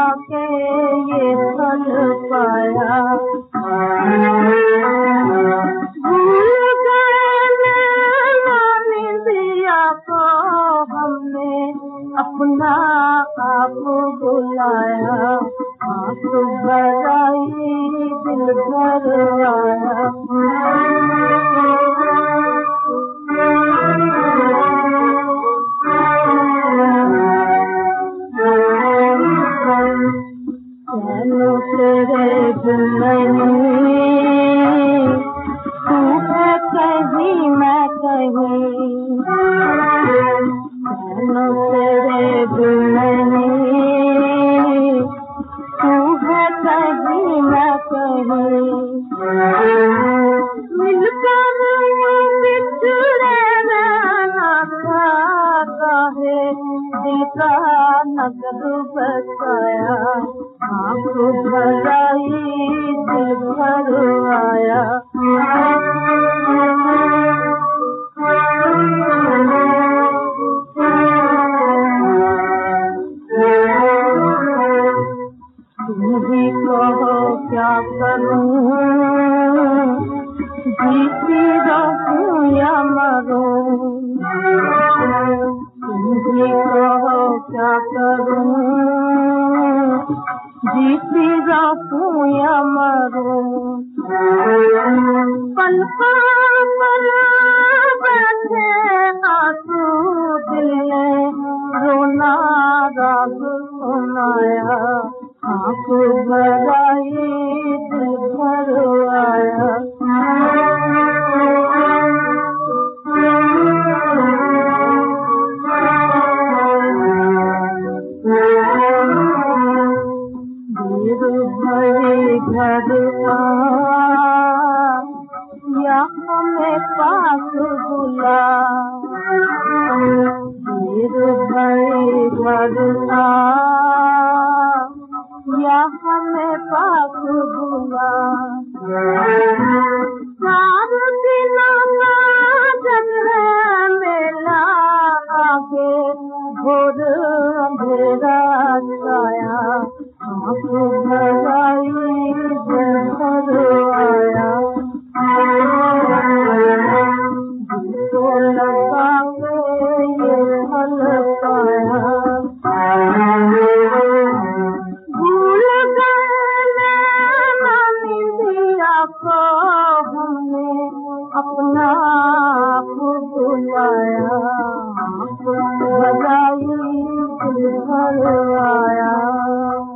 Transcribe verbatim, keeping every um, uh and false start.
के ये फल पाया। भूल गए निंदिया को हमने अपना आप बुलाया। आँख भराई दिल भर आया। तेरे दिल नहीं तू है कहीं मैं कहीं। तेरे दिल नहीं तू है कहीं मैं कहीं। मिलकर बिछड़े रहना चाहता है दिल का नगर बसाया। आँख भराई दिल भर आया। तुम भी कहो क्या करूं जीती रहूं या मरूं। तुम भी कहो क्या करूं जीती रहूं या मरूं। पलकों पर बैठे आंसू दिल ने रोना राग सुनाया। आँख भराई दिल भर आया। घर या हमें पास बुला। वीर भाई घर या हमें पास बुला। चार दिनों का जब मेला आगे घोर अंधेरा छाया। आँख भराई दिल भर आया। जिसको लगा के ये फल पाया। भूल गए निंदिया को हमने अपना आप बुलाया। आँख भराई दिल भर आया।